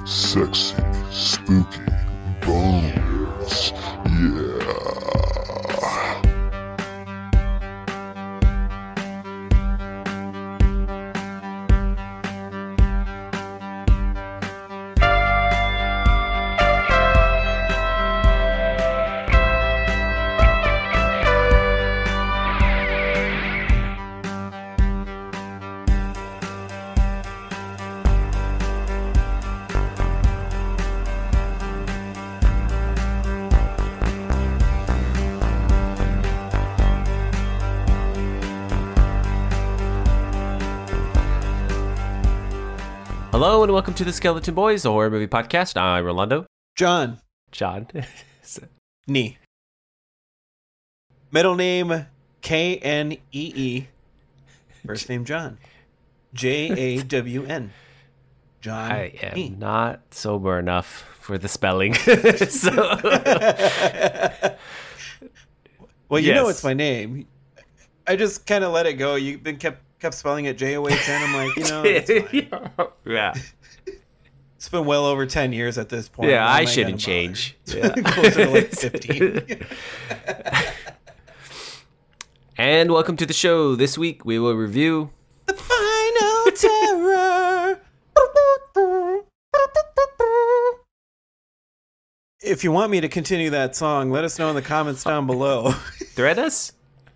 sexy, spooky bones. Yeah. Hello and welcome to the Skeleton Boys, a horror movie podcast. I'm Rolando. John. Nee. Middle name Knee. First name John. Jawn. John. I am Nee. not sober enough for the spelling. Well, you know Yes. it's my name. I just kind of let it go. You've been kept spelling it John. I'm like, it's fine. Yeah. It's been well over 10 years at this point. Yeah, Why am I gonna shouldn't bother? change. Yeah. Closer to like 15. And welcome to the show. This week we will review The Final Terror. If you want me to continue that song, let us know in the comments down below. Thread Us?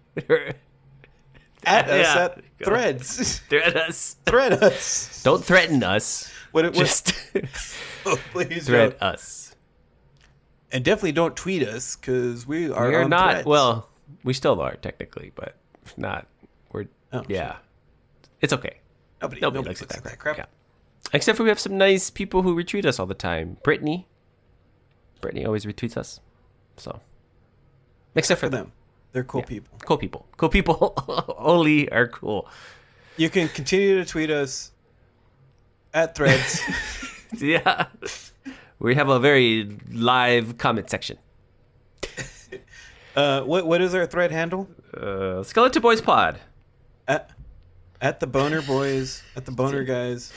At us Yeah, at go. Threads. Thread Us. Thread us. Don't threaten us. What, Just oh, please thread don't. us. And definitely don't tweet us because we are We're on not, Threads. well, we still are technically, but not. We're, Oh, yeah. It's okay. nobody Nobody looks likes at that crap. Yeah. Except for we have some nice people who retweet us all the time. Brittany always retweets us. So, except for For them. They're cool Yeah. people. Cool people. Cool people only are cool. You can continue to tweet us at Threads. Yeah. We have a very live comment section. What is our thread handle? Skeleton Boys Pod. At the Boner Boys, at the Boner Guys.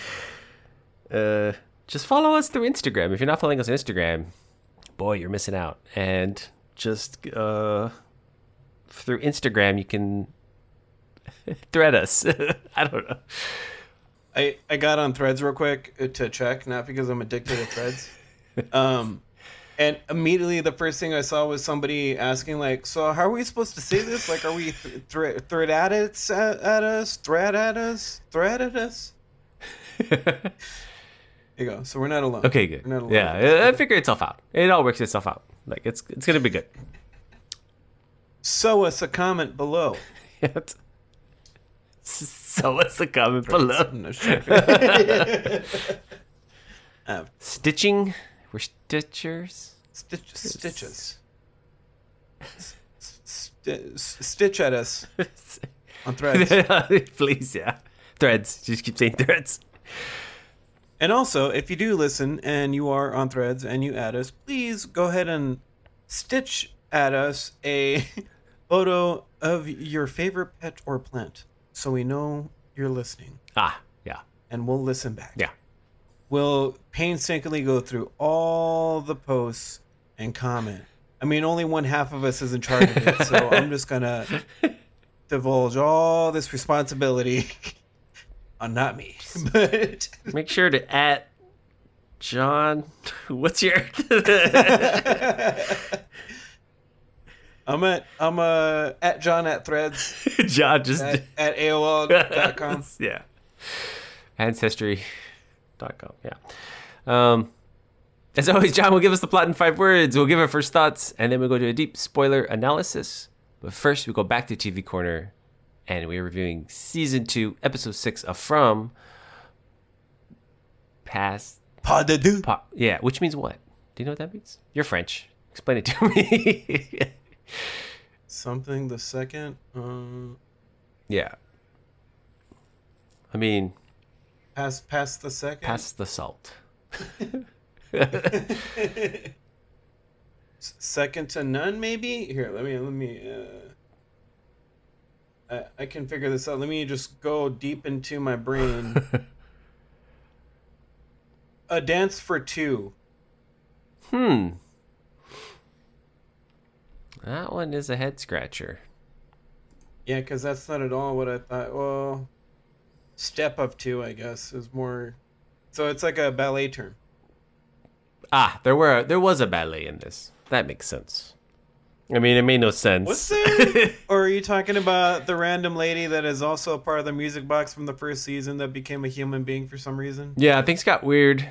Just follow us through Instagram. If you're not following us on Instagram, boy, you're missing out. And just through Instagram, you can thread us. I don't know. I got on Threads real quick to check, not because I'm addicted to Threads. And immediately the first thing I saw was somebody asking, like, so how are we supposed to say this? Like, are we thread at us? Thread at us? Thread at us? There you go. So we're not alone. Okay, good. We're not alone. Yeah, I figure itself out. It all works itself out. Like, it's going to be good. Sow us a comment below. So what's the comment below? No shit. Stitching. We're stitchers. Stitches. Stitch at us on Threads. Please, yeah. Threads. Just keep saying threads. And also, if you do listen and you are on Threads and you add us, please go ahead and stitch at us a photo of your favorite pet or plant so we know you're listening Ah, yeah. and we'll listen back. Yeah. We'll painstakingly go through all the posts and comment. I mean, only one half of us is in charge of it, so I'm just going to divulge all this responsibility on not me. But Make sure to at John. What's your I'm at John at Threads John? Just at AOL.com. yeah. Ancestry.com. Yeah. As always, John will give us the plot in 5 words. We'll give our first thoughts, and then we'll go to a deep spoiler analysis. But first, we go back to TV Corner, and we're reviewing Season 2, Episode 6 of From Past... Pas de deux. Yeah, which means what? Do you know what that means? You're French. Explain it to me. Something the second. Yeah. I mean, Pass the second. pass the salt. Second to none, maybe. Here, let me. I can figure this out. Let me just go deep into my brain. A Dance for Two. That one is a head scratcher. Yeah, because that's not at all what I thought. Well, Step of Two, I guess, is more. So it's like a ballet term. Ah, there was a ballet in this. That makes sense. I mean, it made no sense. Was there? Or are you talking about the random lady that is also a part of the music box from the first season that became a human being for some reason? Yeah, things got weird.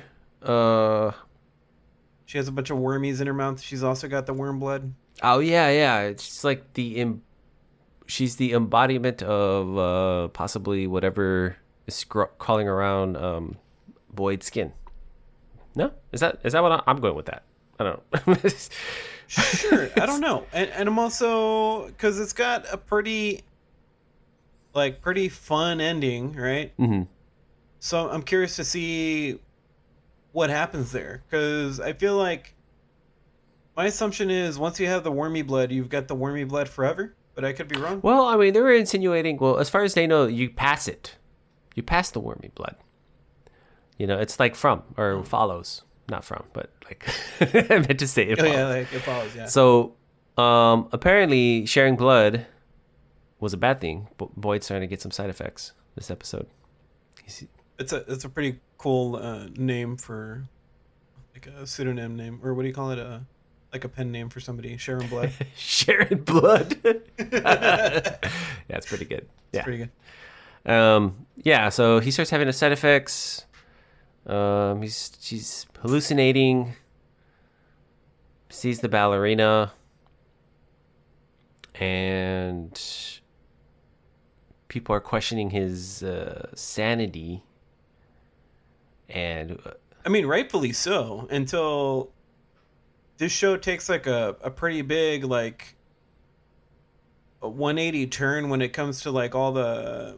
She has a bunch of wormies in her mouth. She's also got the worm blood. Oh yeah. It's like she's the embodiment of possibly whatever is crawling around Boyd's skin. No, is that what I'm going with that? I don't know. Sure, I don't know, and I'm also because it's got a pretty fun ending, right? Mm-hmm. So I'm curious to see what happens there because I feel like my assumption is once you have the wormy blood, you've got the wormy blood forever. But I could be wrong. Well, I mean, they were insinuating. Well, as far as they know, you pass it. You pass the wormy blood. You know, it's like from or follows, not from, but like I meant to say it follows. Yeah, like it follows. Yeah. So, apparently, sharing blood was a bad thing. Boyd's starting to get some side effects this episode. It's a pretty cool name for like a pseudonym name, or what do you call it? Like a pen name for somebody. Sharon Blood. Sharon Blood. Yeah, it's pretty good. It's pretty good. Yeah, so he starts having the side effects. She's hallucinating. Sees the ballerina. And people are questioning his sanity. And I mean, rightfully so, until this show takes like a pretty big like a 180 turn when it comes to like all the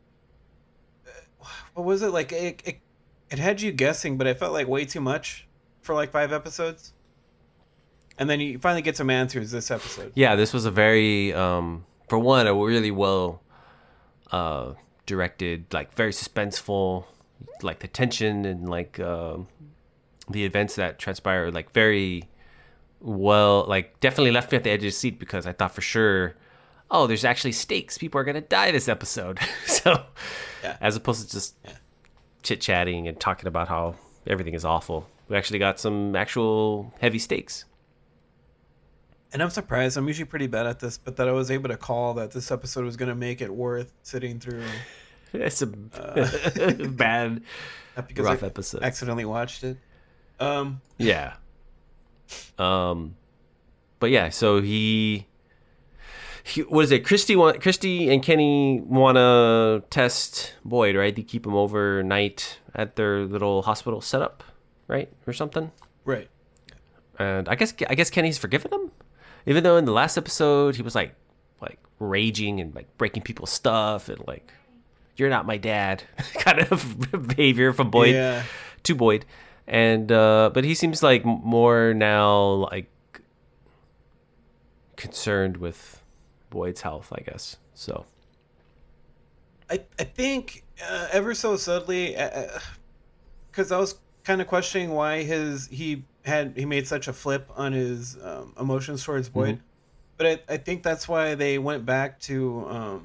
what was it like it had you guessing, but it felt like way too much for like 5 episodes, and then you finally get some answers this episode. Yeah, this was a very for one a really well directed, like very suspenseful, like the tension and like the events that transpire, like very well, like definitely left me at the edge of the seat because I thought for sure, oh, there's actually stakes. People are gonna die this episode. So, yeah. As opposed to just chit chatting and talking about how everything is awful, we actually got some actual heavy stakes. And I'm surprised. I'm usually pretty bad at this, but that I was able to call that this episode was gonna make it worth sitting through. It's a bad, rough episode. Accidentally watched it. Yeah. But yeah, so he what is it? Christy and Kenny want to test Boyd, right? They keep him overnight at their little hospital setup, right, or something. Right. And I guess Kenny's forgiven him, even though in the last episode he was like raging and like breaking people's stuff and like, you're not my dad kind of behavior from Boyd to Boyd. And but he seems like more now like concerned with Boyd's health, I guess. So I think ever so subtly, because I was kind of questioning why he made such a flip on his emotions towards Boyd, mm-hmm. But I think that's why they went back to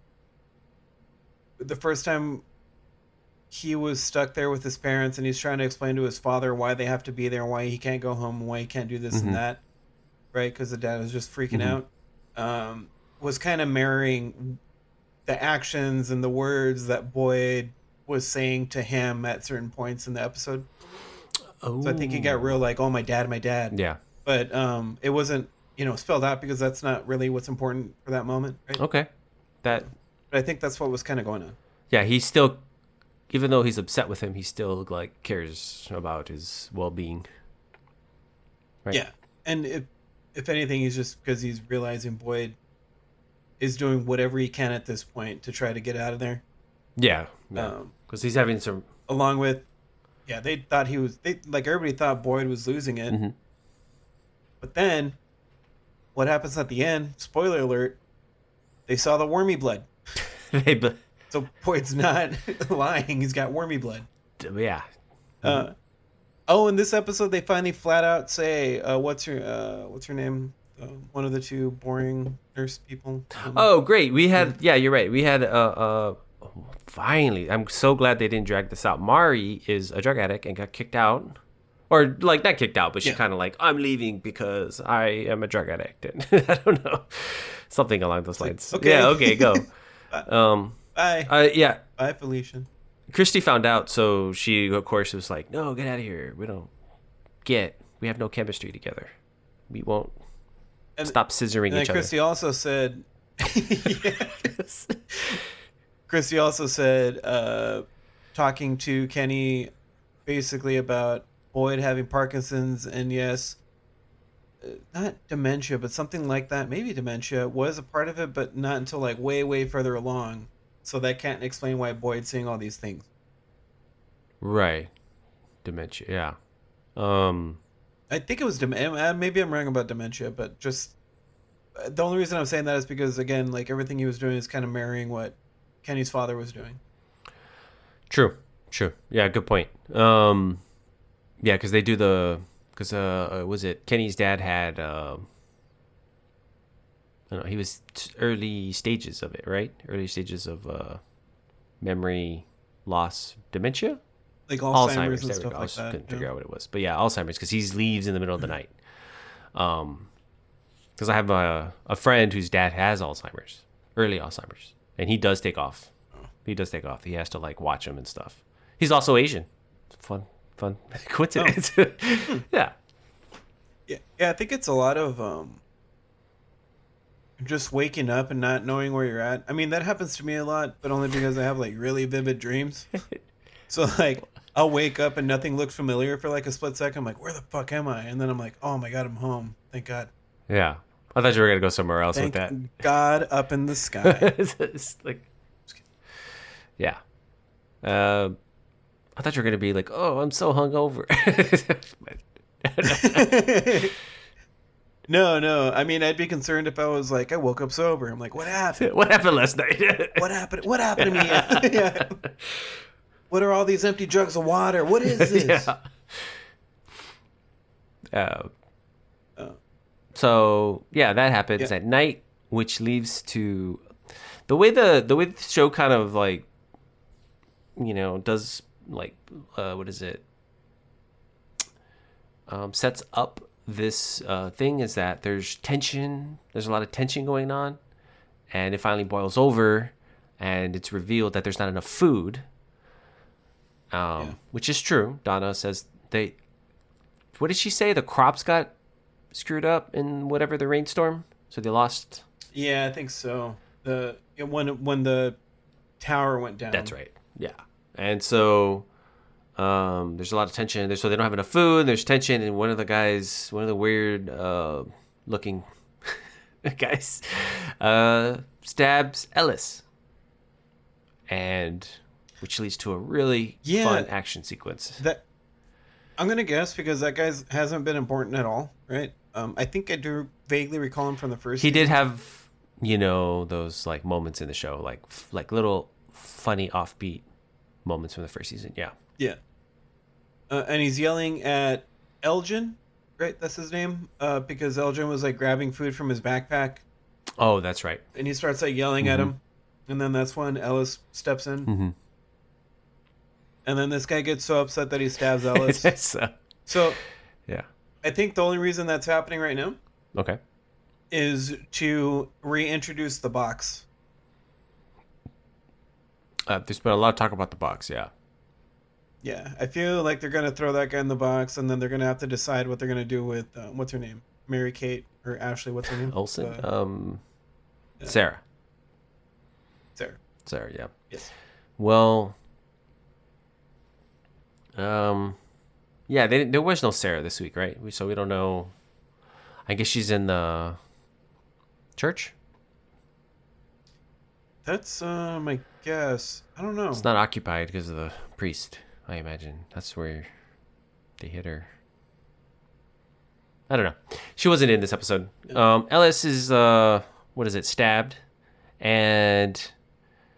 the first time he was stuck there with his parents, and he's trying to explain to his father why they have to be there, why he can't go home, why he can't do this mm-hmm. and that, right? Because the dad was just freaking mm-hmm. out. Was kind of mirroring the actions and the words that Boyd was saying to him at certain points in the episode. Oh. So I think he got real like, oh, my dad. Yeah. But it wasn't, spelled out because that's not really what's important for that moment, right? Okay. But I think that's what was kind of going on. Yeah, he's still, even though he's upset with him, he still like cares about his well-being. Right? Yeah. And if anything, he's just because he's realizing Boyd is doing whatever he can at this point to try to get out of there. Yeah. Because he's having some... Along with... Yeah, they thought everybody thought Boyd was losing it. Mm-hmm. But then, what happens at the end, spoiler alert, they saw the wormy blood. So Boyd's not lying, he's got wormy blood. Yeah. And Oh, in this episode, they finally flat out say, what's her name? One of the two boring nurse people. Oh, great. We had, yeah, you're right. We had, finally, I'm so glad they didn't drag this out. Mari is a drug addict and got kicked out. Or, like, not kicked out, but she kind of like, I'm leaving because I am a drug addict. And I don't know. Something along those lines. okay. Yeah, okay, go. Bye. Yeah. Bye, Felicia. Christy found out, so she, of course, was like, no, get out of here. We have no chemistry together. We won't stop scissoring And each then Christy also said, Christy also said, talking to Kenny basically about Boyd having Parkinson's, and yes, not dementia, but something like that. Maybe dementia was a part of it, but not until like way, way further along. So that can't explain why Boyd's seeing all these things. Right. Dementia, yeah. I think it was dementia. Maybe I'm wrong about dementia, but just the only reason I'm saying that is because, again, like everything he was doing is kind of mirroring what Kenny's father was doing. True. Yeah, good point. Yeah, because they do was it Kenny's dad had, I don't know, he was early stages of it, right? Early stages of memory loss, dementia? Like Alzheimer's and there we stuff go. I like just that. couldn't figure out what it was. But yeah, Alzheimer's, because he leaves in the middle of the night. Because I have a friend whose dad has Alzheimer's, early Alzheimer's, and he does take off. He has to like watch him and stuff. He's also Asian. Fun coincidence. Yeah. Yeah, I think it's a lot of just waking up and not knowing where you're at. I mean, that happens to me a lot, but only because I have like really vivid dreams. So like I'll wake up and nothing looks familiar for like a split second. I'm like, where the fuck am I? And then I'm like, oh my God, I'm home. Thank God. Yeah. I thought you were going to go somewhere else Thank with that. God up in the sky. It's like, yeah. I thought you were going to be like, oh, I'm so hungover. No. I mean, I'd be concerned if I was like, I woke up sober. I'm like, what happened? What happened last night? What happened to me? Yeah. What are all these empty jugs of water? What is this? Yeah. So yeah, that happens at night, which leads to the way the show kind of like, does like what is it? Sets up this thing is that there's tension. There's a lot of tension going on, and it finally boils over, and it's revealed that there's not enough food. Which is true. Donna says what did she say? The crops got screwed up in whatever the rainstorm, so they lost. Yeah, I think so. When the tower went down. That's right. Yeah, and so there's a lot of tension. So they don't have enough food. There's tension, and one of the weird looking guys stabs Ellis, and which leads to a really fun action sequence. That I'm gonna guess because that guy hasn't been important at all, right? I think I do vaguely recall him from the first. He season. did have, those like moments in the show, like little funny offbeat moments from the first season. Yeah. Yeah. And he's yelling at Elgin, right? That's his name. Because Elgin was like grabbing food from his backpack. Oh, that's right. And he starts like yelling at him, and then that's when Ellis steps in. Mm-hmm. And then this guy gets so upset that he stabs Ellis. So yeah, I think the only reason that's happening right now, okay, is to reintroduce the box. There's been a lot of talk about the box. Yeah. Yeah, I feel like they're gonna throw that guy in the box, and then they're gonna have to decide what they're gonna do with what's her name, Mary Kate or Ashley? What's her name? Olsen. Sarah. Sarah. Yeah. Yes. Well. Yeah, there was no Sarah this week, right? So we don't know. I guess she's in the church. That's my guess. I don't know. It's not occupied because of the priest, I imagine. That's where they hit her. I don't know. She wasn't in this episode. Ellis is stabbed, and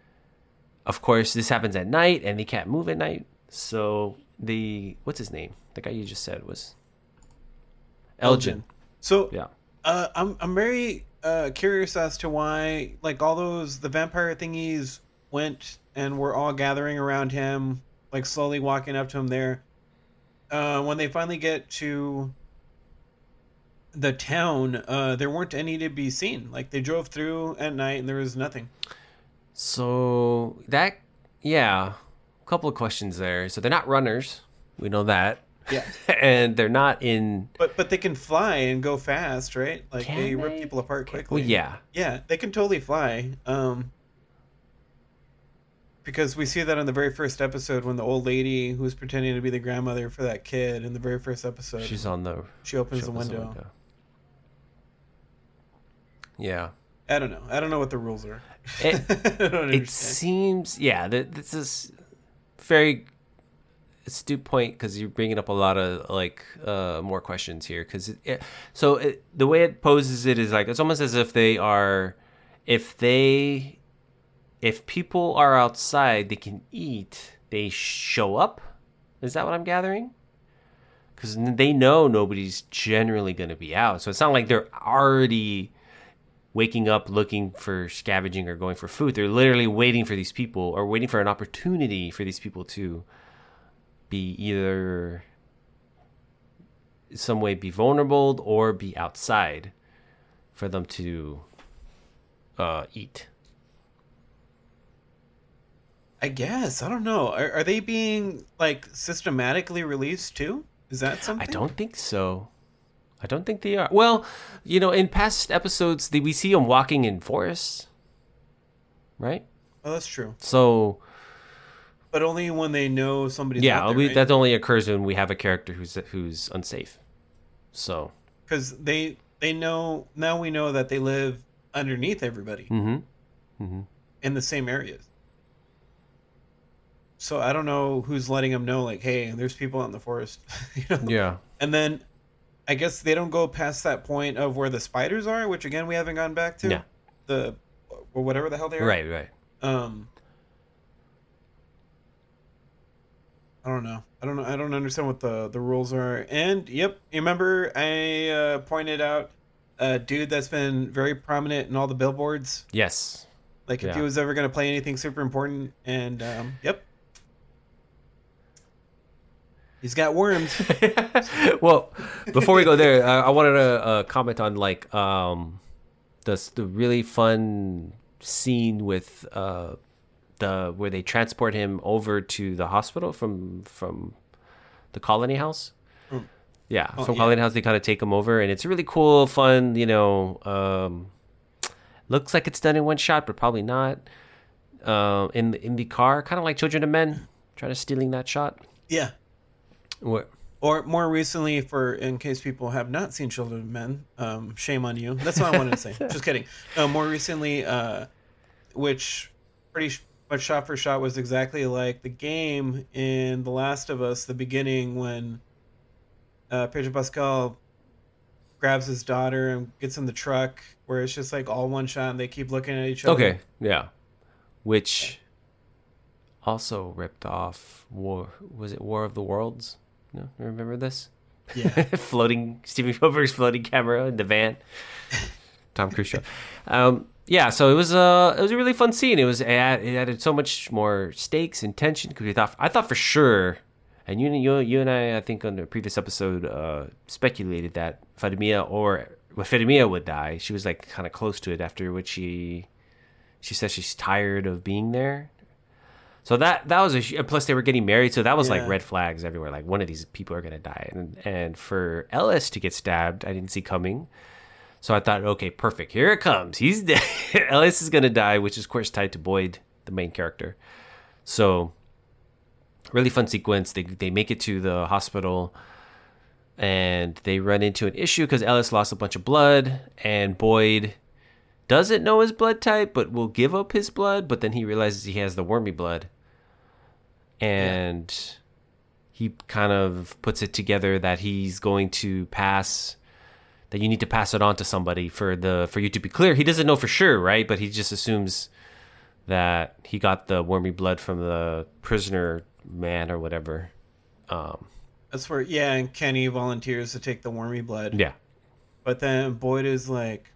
of course this happens at night, and they can't move at night. So what's his name? The guy you just said was Elgin. So Yeah. I'm very curious as to why like all the vampire thingies went and were all gathering around him, like slowly walking up to him there. When they finally get to the town, there weren't any to be seen. Like they drove through at night and there was nothing. So that, yeah, a couple of questions there. So they're not runners. We know that. Yeah. And they're not in. But they can fly and go fast, right? Like Can they rip they? people apart quickly. Well, yeah. Yeah, they can totally fly. Because we see that in the very first episode when the old lady who's pretending to be the grandmother for that kid in the very first episode, She's on the. she opens the opens window. Yeah. I don't know what the rules are. It, I don't it understand. seems, yeah, this is very astute point because you're bringing up a lot of like more questions here. Because the way it poses it is like it's almost as if they are, if people are outside, they can eat. They show up. Is that what I'm gathering? Because they know nobody's generally going to be out, so it's not like they're already waking up looking for scavenging or going for food. They're literally waiting for these people or waiting for an opportunity for these people to be either some way be vulnerable or be outside for them to eat. I guess I don't know. Are they being like systematically released too? Is that something? I don't think so. I don't think they are. Well, in past episodes, we see them walking in forests, right? Oh, that's true. So, But only when they know somebody's yeah, out there, right? that only occurs when we have a character who's unsafe. So, Because they know now. We know that they live underneath everybody in the same areas. So I don't know who's letting them know, like, hey, there's people out in the forest. yeah. And then I guess they don't go past that point of where the spiders are, which again we haven't gone back to. Yeah. Or whatever the hell they are. Right. I don't know. I don't understand what the rules are. And yep, you remember I pointed out a dude that's been very prominent in all the billboards. Yes. Like if he was ever going to play anything super important, and yep, he's got worms. Well, before we go there, I wanted to comment on like the really fun scene with where they transport him over to the hospital from the Colony House. Yeah, Colony House they kind of take him over, and it's really cool, fun. Looks like it's done in one shot, but probably not. In the car, kind of like Children of Men, trying to stealing that shot. Yeah. What? Or more recently, in case people have not seen Children of Men, shame on you. That's what I wanted to say. Just kidding. More recently, which pretty much shot for shot was exactly like the game in The Last of Us, the beginning when Pedro Pascal grabs his daughter and gets in the truck, where it's just like all one shot and they keep looking at each other. Okay, yeah. Which also ripped off War of the Worlds? No, remember this? Yeah. Steven Spielberg's floating camera in the van. Tom Cruise show. Yeah, so it was a really fun scene. It added so much more stakes and tension because I thought for sure, and you and I think on the previous episode speculated that Fatimia would die. She was like kind of close to it after which she says she's tired of being there. So that was plus they were getting married, so that was like red flags everywhere. Like one of these people are gonna die, and for Ellis to get stabbed, I didn't see coming. So I thought, okay, perfect. Here it comes. He's dead. Ellis is gonna die, which is of course tied to Boyd, the main character. So really fun sequence. They make it to the hospital, and they run into an issue because Ellis lost a bunch of blood, and Boyd doesn't know his blood type, but will give up his blood. But then he realizes he has the wormy blood. And he kind of puts it together that he's going to that you need to pass it on to somebody for you to be clear. He doesn't know for sure, right? But he just assumes that he got the wormy blood from the prisoner man or whatever. That's where, yeah, and Kenny volunteers to take the wormy blood. Yeah. But then Boyd is like,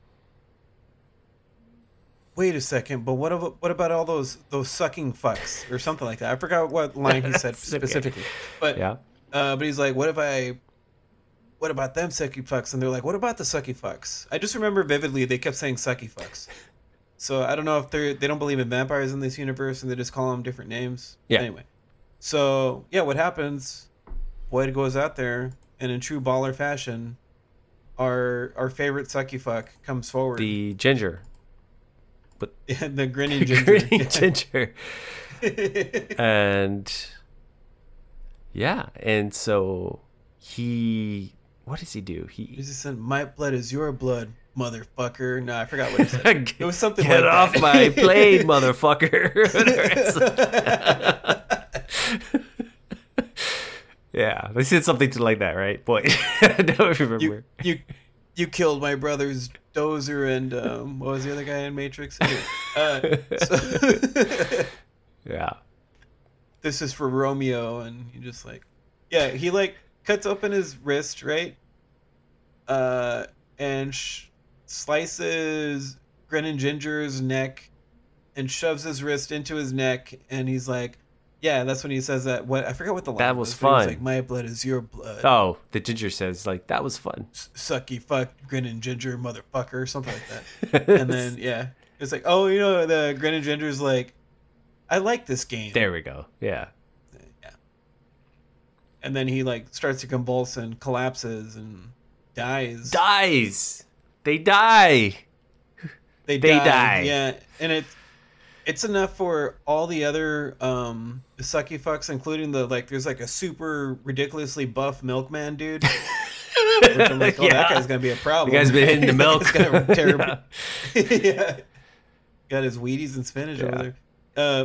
wait a second, but what about all those sucking fucks or something like that? I forgot what line he said It's okay. specifically. But Yeah. but he's like, what about them sucky fucks? And they're like, what about the sucky fucks? I just remember vividly they kept saying sucky fucks. So I don't know if they don't believe in vampires in this universe and they just call them different names. Yeah. Anyway, so yeah, what happens? Boyd goes out there and in true baller fashion, our favorite sucky fuck comes forward. The ginger. The grinning ginger. Grinning ginger. And yeah, and so what does he do? He just said, "My blood is your blood, motherfucker." No, I forgot what he said. It was something Get like off that. my plane, motherfucker. Yeah, they said something like that, right? Boy, I don't remember. You killed my brothers Dozer and what was the other guy in Matrix? Anyway, Yeah. this is for Romeo, and he just like, yeah, he like cuts open his wrist, right? And slices Grin Ginger's neck and shoves his wrist into his neck, and he's like, yeah, that's when he says that. What I forgot what the line That was but he fun. like, my blood is your blood. Oh, the ginger says like that was fun. Sucky fuck Grin Ginger motherfucker, or something like that. And then yeah, it's like, oh, the Grin Ginger's like, I like this game. There we go. Yeah. Yeah. And then he like starts to convulse and collapses and dies. Dies. They die. They die. Yeah, and it's enough for all the other sucky fucks, including the like. There's like a super ridiculously buff milkman dude. Which I'm like, oh, Yeah. that guy's gonna be a problem. The guy's been hitting the milk. He's got a terrible. Yeah. Got his Wheaties and spinach Yeah. over there.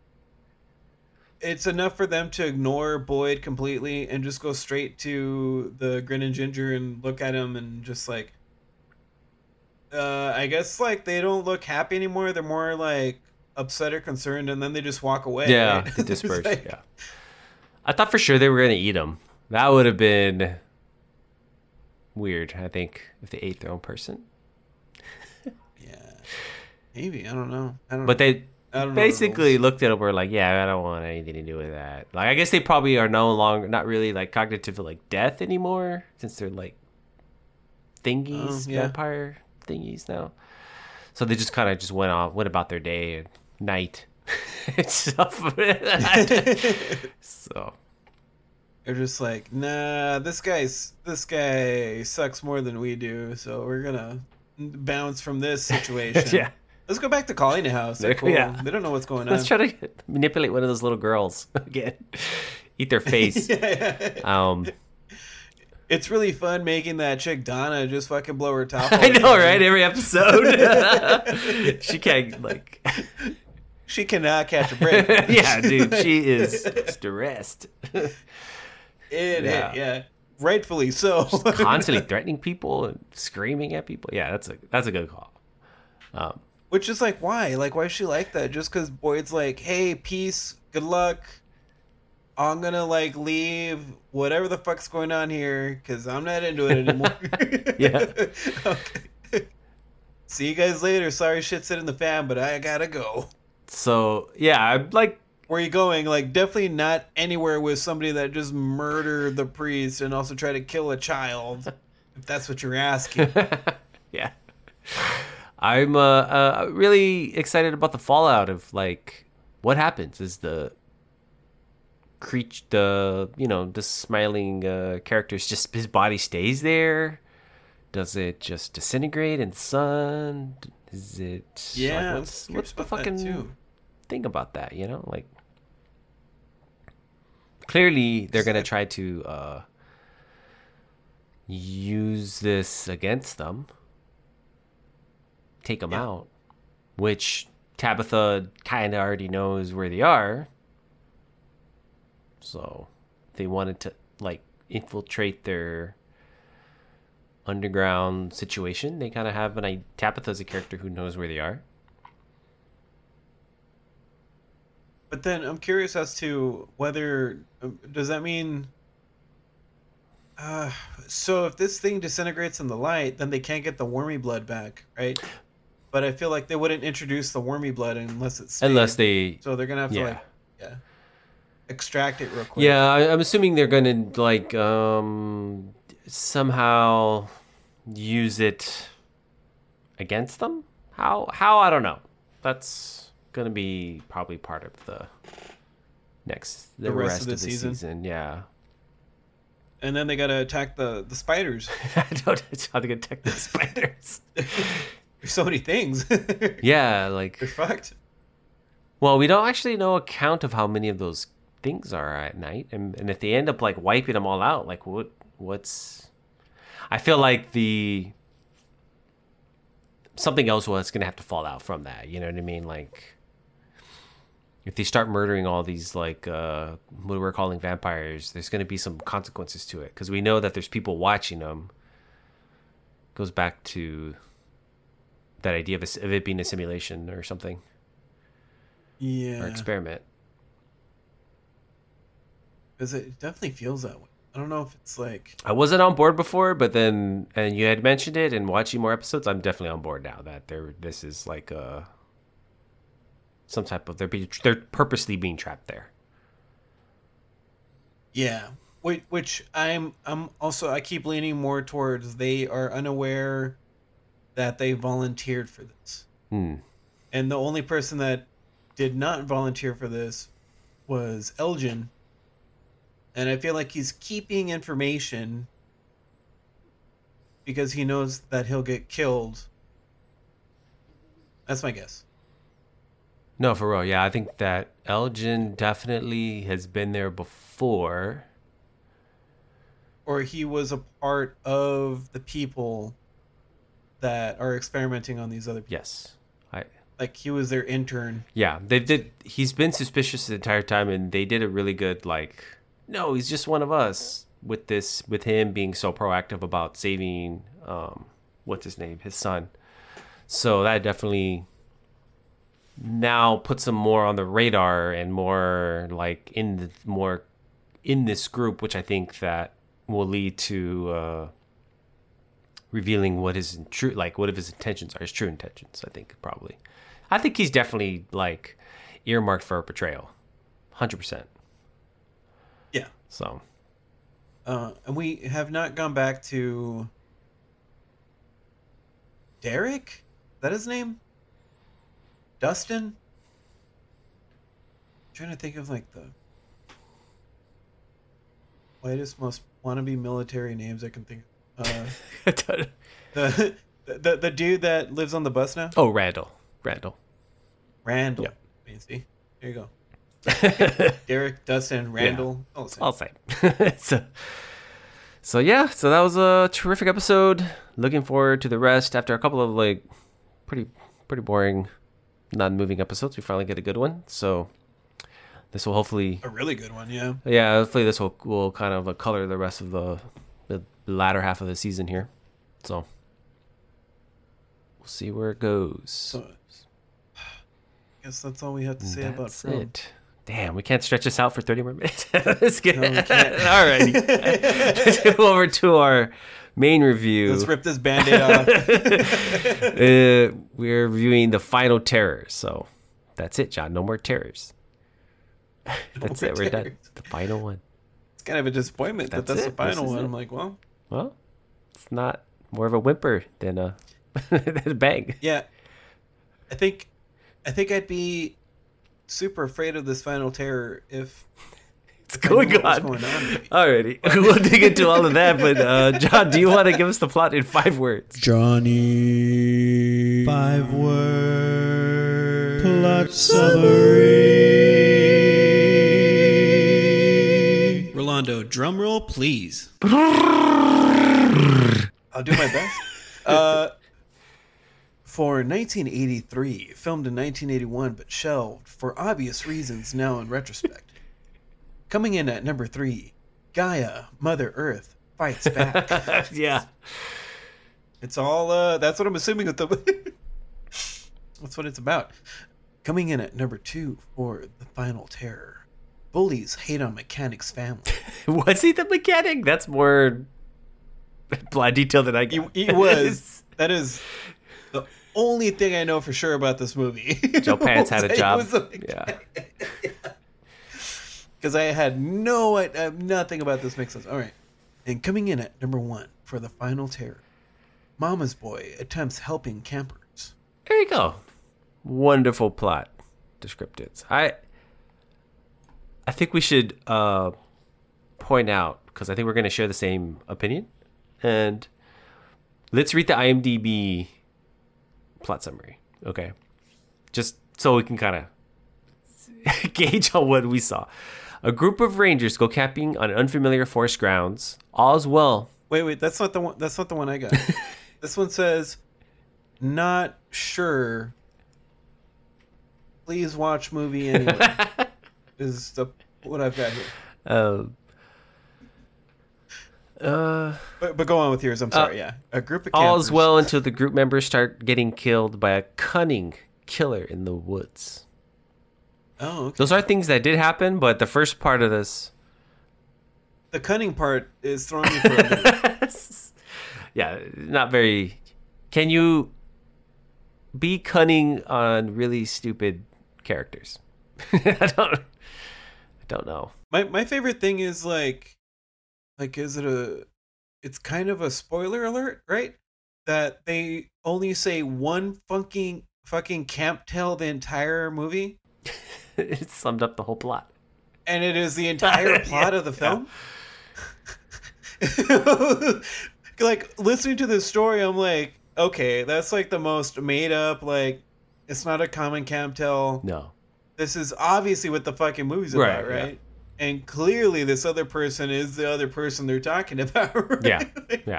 It's enough for them to ignore Boyd completely and just go straight to the Grin and Ginger and look at him and just like. I guess like they don't look happy anymore. They're more like upset or concerned, and then they just walk away. Yeah, right? they It's disperse. like- Yeah. I thought for sure they were gonna eat him. That would have been weird, I think, if they ate their own person. Yeah. Maybe I don't know. But they I don't know the basically rules. looked at it. Were like, yeah, I don't want anything to do with that. Like, I guess they probably are no longer not really like cognitive of like death anymore, since they're like thingies, yeah. vampire thingies now. So they just kind of just went about their day and night and stuff. So They're just like, nah, this guy sucks more than we do, so we're gonna bounce from this situation. yeah, Let's go back to Colony House. They're cool. Yeah. They don't know what's going on. let's try to manipulate one of those little girls again, eat their face. It's really fun making that chick Donna just fucking blow her top. I know, right? Every episode, she can't like. She cannot catch a break. Yeah, dude, she is stressed. Yeah. Rightfully so. Constantly threatening people and screaming at people. Yeah, that's a good call. Which is like, why? Like, why is she like that? Just because Boyd's like, hey, peace, good luck. I'm gonna like leave whatever the fuck's going on here because I'm not into it anymore. Yeah. Okay. See you guys later. Sorry shit's in the fan, but I gotta go. So yeah, I'm like, Where are you going? Like, definitely not anywhere with somebody that just murdered the priest and also tried to kill a child. If that's what you're asking. yeah. I'm really excited about the fallout of like what happens is the smiling character's just his body stays there. Does it just disintegrate in the sun? Is it Yeah, like, I'm what's curious the about that fucking too. thing about that? Like clearly they're gonna try to use this against them, take them out, which Tabitha kind of already knows where they are. So they wanted to like infiltrate their underground situation. They kind of have Tabitha's a character who knows where they are. But then I'm curious as to whether does that mean So if this thing disintegrates in the light, then they can't get the wormy blood back, right? But I feel like they wouldn't introduce the wormy blood unless it's Unless stayed. they, So they're gonna have to yeah. extract it real quick. Yeah, I'm assuming they're gonna like somehow use it against them. How I don't know. That's gonna be probably part of the rest of the season. Yeah. And then they gotta attack the spiders. I don't know how to attack the spiders. There's so many things. Yeah, like They're fucked. well, we don't actually know a count of how many of those things are at night, and if they end up like wiping them all out, like what's? I feel like something else was gonna have to fall out from that. You know what I mean? Like if they start murdering all these like what we're calling vampires, there's gonna be some consequences to it because we know that there's people watching them. Goes back to that idea of it being a simulation or something. Yeah. Or experiment. Because it definitely feels that way. I don't know if it's like... I wasn't on board before, but then, and you had mentioned it, and watching more episodes, I'm definitely on board now that this is like some type of they're purposely being trapped there. Yeah. Which I'm also, I keep leaning more towards they are unaware that they volunteered for this. And the only person that did not volunteer for this was Elgin. And I feel like he's keeping information because he knows that he'll get killed. That's my guess. No, for real. Yeah, I think that Elgin definitely has been there before. Or he was a part of the people that are experimenting on these other people. Yes. Like he was their intern. Yeah, he's been suspicious the entire time, and they did a really good like, no, he's just one of us with him being so proactive about saving what's his name, his son. So that definitely now puts him more on the radar and more like in this group, which I think that will lead to revealing what his true, like what of his intentions are, his true intentions. I think he's definitely like earmarked for a portrayal, 100%. Yeah. So, and we have not gone back to Derek. Is that his name? Dustin. I'm trying to think of like the whitest, most wannabe military names I can think of. The dude that lives on the bus now. Oh, Randall. Randall. Yep. See, here you go. Derek, Dustin, Randall. Yeah. All the same. So yeah, so that was a terrific episode. Looking forward to the rest. After a couple of like pretty boring, non-moving episodes, we finally get a good one. So this will hopefully a really good one, yeah. Yeah, hopefully this will kind of color the rest of the latter half of the season here. So we'll see where it goes. So, I guess that's all we have to say about From. It. Damn, we can't stretch this out for 30 more minutes. Let's get no, we can't. All right. Let's go over to our main review. Let's rip this Band-Aid off. We're reviewing The Final Terror. So that's it, John. No more terrors. That's it. We're done. The final one. It's kind of a disappointment that's the final one. I'm like, well, it's not more of a whimper than a bang. Yeah, I think I'd be super afraid of this Final Terror if it's going on. Alrighty, we'll dig into all of that. But John, do you want to give us the plot in 5 words? Johnny, 5 word plot summary. Rolando, drum roll, please. I'll do my best. For 1983, filmed in 1981 but shelved for obvious reasons now in retrospect. Coming in at number 3, Gaia, Mother Earth, Fights Back. Yeah. It's all, that's what I'm assuming with the... That's what it's about. Coming in at number 2 for The Final Terror, bullies hate on mechanic's family. Was he the mechanic? That's more blind detail than I got. He was. That is the only thing I know for sure about this movie. Joe Pants had a job. Yeah. Because I had nothing about this makes sense. All right. And coming in at number 1 for the final terror, Mama's Boy attempts helping campers. There you go. Wonderful plot descriptives. I think we should point out, because I think we're going to share the same opinion, and let's read the IMDb plot summary, okay? Just so we can kind of gauge on what we saw. A group of rangers go camping on unfamiliar forest grounds. All's well. Wait, that's not the one. That's not the one I got. This one says, "Not sure. Please watch movie anyway." Is what I've got here. But go on with yours. I'm sorry. Yeah, a group of campers. All's well until the group members start getting killed by a cunning killer in the woods. Oh, okay. Those are things that did happen, but the first part of this, The cunning part is throwing me for a loop. yeah, not very. Can you be cunning on really stupid characters? I don't know. My favorite thing is like is it it's kind of a spoiler alert, right? That they only say one fucking camp tale the entire movie. It summed up the whole plot. And it is the entire plot of the film. Like listening to this story, I'm like, okay, that's like the most made up, like it's not a common camp tale. No. This is obviously what the fucking movie's about, right? Yeah. And clearly this other person is the other person they're talking about, right? Yeah.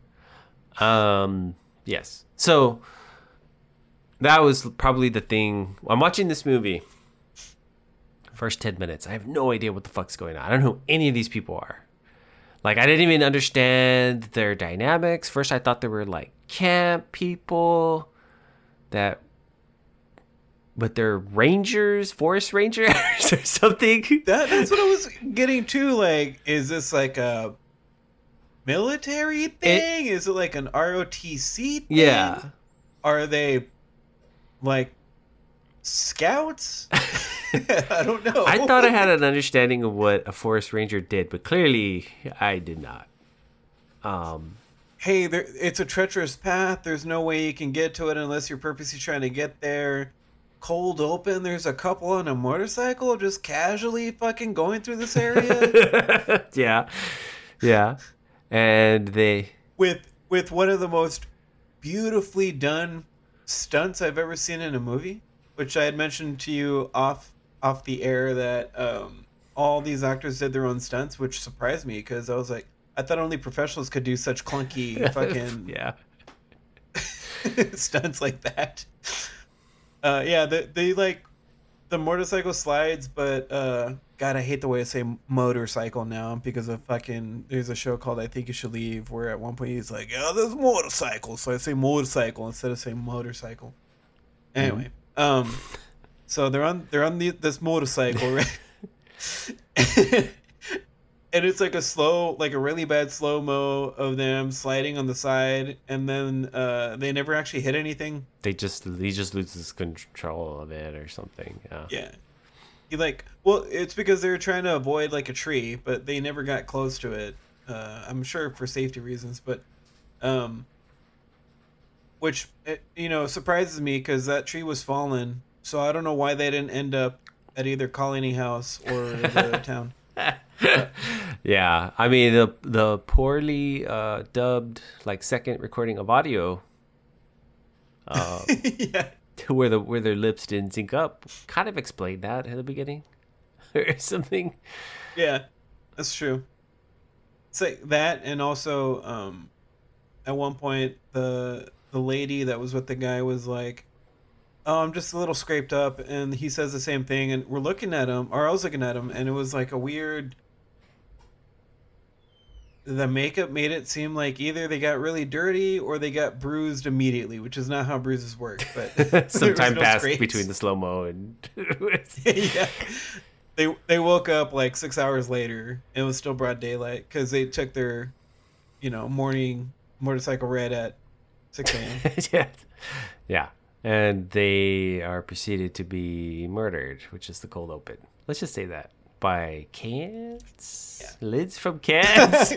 Yes. So that was probably the thing. I'm watching this movie. First 10 minutes, I have no idea what the fuck's going on. I don't know who any of these people are. Like, I didn't even understand their dynamics. First, I thought they were like camp people but they're rangers, forest rangers or something. That's what I was getting to. Like, is this like a military thing? Is it like an ROTC thing? Yeah. Are they like scouts? I don't know. I thought I had an understanding of what a forest ranger did, but clearly I did not. Hey, it's a treacherous path. There's no way you can get to it unless you're purposely trying to get there. Cold open. There's a couple on a motorcycle just casually fucking going through this area. Yeah. And they with one of the most beautifully done stunts I've ever seen in a movie, which I had mentioned to you off the air that all these actors did their own stunts, which surprised me because I was like, I thought only professionals could do such clunky fucking stunts like that. They like the motorcycle slides, but God, I hate the way I say motorcycle now because of fucking. There's a show called I Think You Should Leave where at one point he's like, "Yeah, there's motorcycle," so I say motorcycle instead of saying motorcycle. Anyway, so they're on this motorcycle, right? And it's like a really bad slow-mo of them sliding on the side, and then they never actually hit anything. he just loses control of it or something. Yeah. It's because they were trying to avoid like a tree, but they never got close to it. I'm sure for safety reasons, but which surprises me because that tree was fallen. So I don't know why they didn't end up at either Colony House or the town. Yeah, I mean the poorly dubbed like second recording of audio, Yeah. where their lips didn't sync up, kind of explained that at the beginning, or something. Yeah, that's true. It's like that, and also at one point the lady that was with the guy was like, "Oh, I'm just a little scraped up," and he says the same thing, and we're looking at him, or I was looking at him, and it was like a weird. The makeup made it seem like either they got really dirty or they got bruised immediately, which is not how bruises work. But Some time passed between the slow mo and yeah. they woke up like 6 hours later. It was still broad daylight because they took their, morning motorcycle ride at 6 a.m. Yeah. Yeah. And they are proceeded to be murdered, which is the cold open. Let's just say that. By cans? Yeah. Lids from cans?